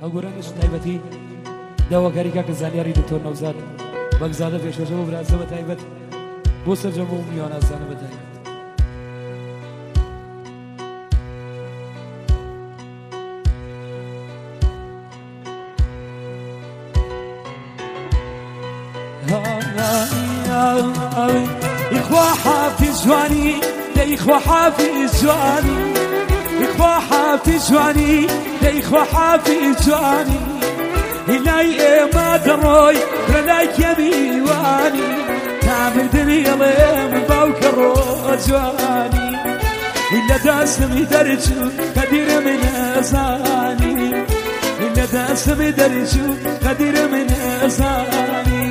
ئەگۆرانش تایبەتی داواکاری کاکە زانیاری دکتۆر نەوزاد بەگزادە پێشۆژە و برازە بە تایبەت بۆ سەرجەم و میوانازانە بە تایبەت. إخوة حافظ جواني يا إخوة حافظ جواني إخوة حافظ جواني يا إخوة حافظ جواني إلهي ما دروي رلاك يميواني تعمل دنيا من باوك الرجواني إلا داسم درجو قدير من أزاني إلا داسم درجو قدير من أزاني.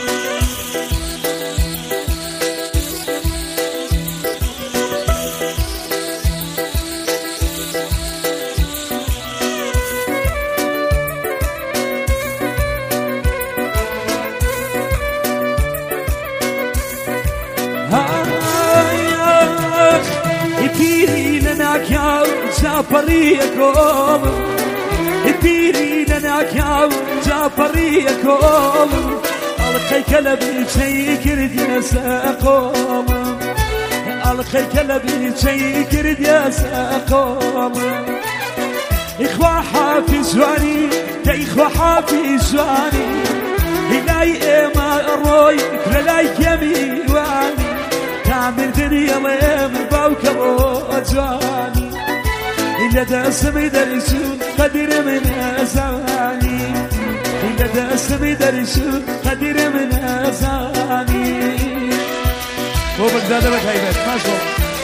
يبيري لنا كاو جابريكم يبيري لنا كاو جابريكم الخي كلبي شي كرد يساقم الخي كلبي شي كرد يساقم. إخوة حافظ جواني يا إخوة حافظ جواني إلهي ما الروي رلاي يميواني تعمل دنيا من باوك الرجواني إلا داسم درسون قدر من أزاني إلا داسم درسون قدر من أزاني. بۆ بەگزادە بە تایبەت ماشەڵڵا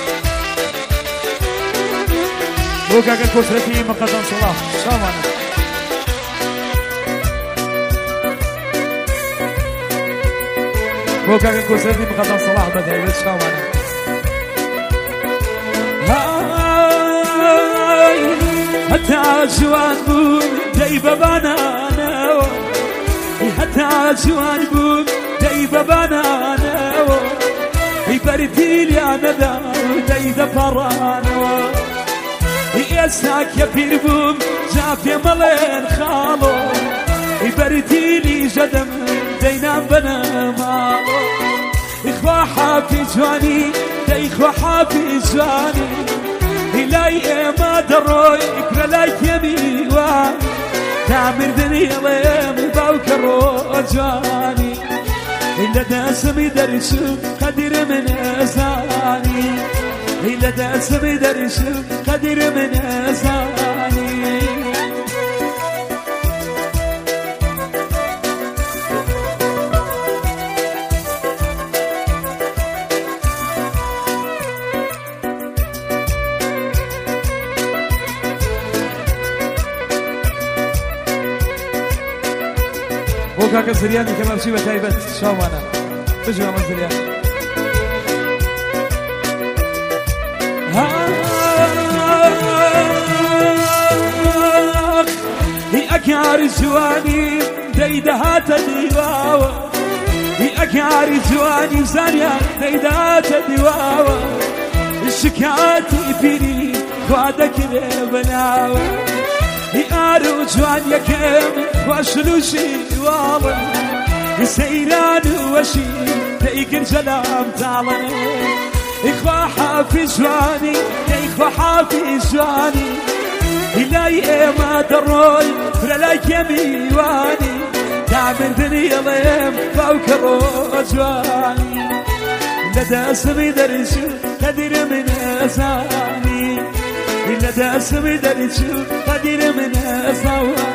بۆ کاکە کۆسرەتی مەقەدەم سەڵاح شامانە بۆ کاکە کۆسرەتی مەقەدەم سەڵاح بە تایبەت شامانە. حتى جوان بون دايبة بانانا حتى جوان بون دايبة بانانا يبردي لي أنا دايدة برانا يساك يا بيربوم جاف يا ملين خالو يبردي لي جدم دينا بنا مالو. إخوة حافظ جواني دا إخوة حافظ جواني إلهي ما دروي إكرلاك يميواني تعمر دنيا من باوك الرجواني إلا داسم درسو قدر من أزاني إلا داسم درسو قدر من أزاني. بۆ کاکە زریانی کەمەمچی بە تایبەت شامانە بژوە ئەمە زریان. أكاري جواني دايدة هاتا ديواوا أكاري جواني زانيا دايدة هاتا ديواوا الشكاتي فيني وعدك بناوا يقارو جوان يكم واشلوشي والله يسيران وشي تيقر جلام تعلني. إخوة حافظ جواني يا إخوة حافظ جواني إلهي ما دروي رلاك يميواني تعمل دنيا ضيم فوق الرجواني إلا داسم درسو قدر من أزاني إلا داسم درسو قدر من أزاني.